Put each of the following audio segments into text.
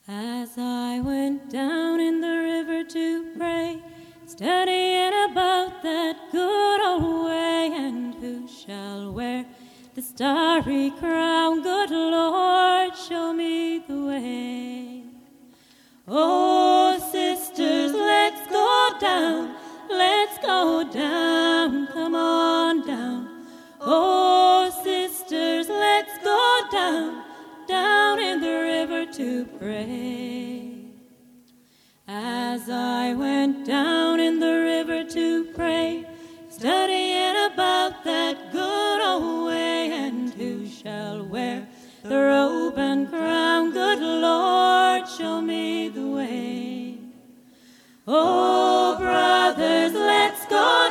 As I went down in the river to pray, studying about that good old way, and who shall wear the starry crown? Good Lord, show me the way. Oh, sisters, let's go down, come on down. Oh, sisters, let's go down in the river to pray. As I went down in the river to pray, studying about that good old way, and who shall wear the robe and crown? Good Lord, show me the way. Oh, brothers, let's go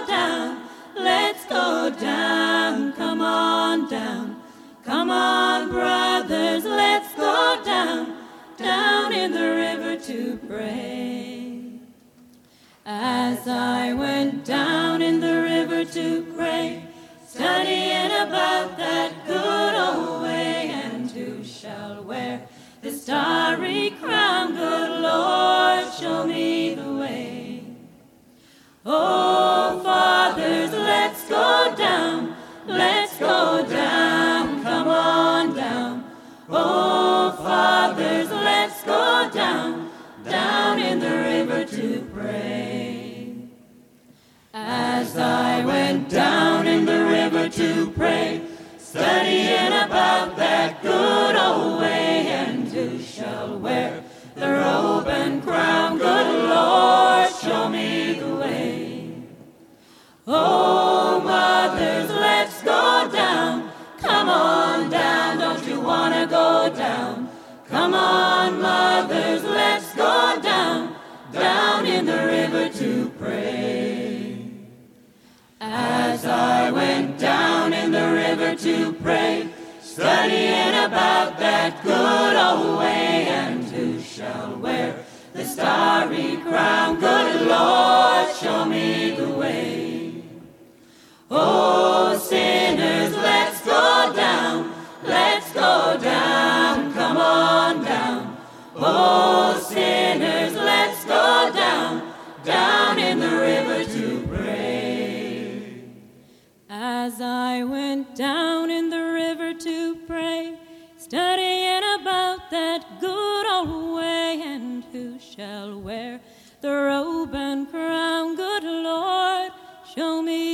down, come on down. Come on, brothers, let's go down in the river to pray. As I went down in the river to pray, studying about that good old way, and who shall wear the starry crown? Good Lord, show me the way. Oh, fathers, let's go down, come on down. Oh, fathers, let's go down in the river to pray. As I went down in the river to pray, studying about that good old way, and who shall wear the robe and crown? Good Lord, show me the way. Oh, mothers, let's go down, come on down, don't you want to go down? Come on, mothers, let's go down in the river to pray. As I went down in the river to pray, studying about that good old way, and who shall wear the starry crown? Good Lord, show me the way. Oh, sinners, let's go down, come on down. Oh, sinners, let's go down in the river to pray. As I went down in the river to pray, studying about that good old way, and who shall wear the robe and crown? Good Lord, show me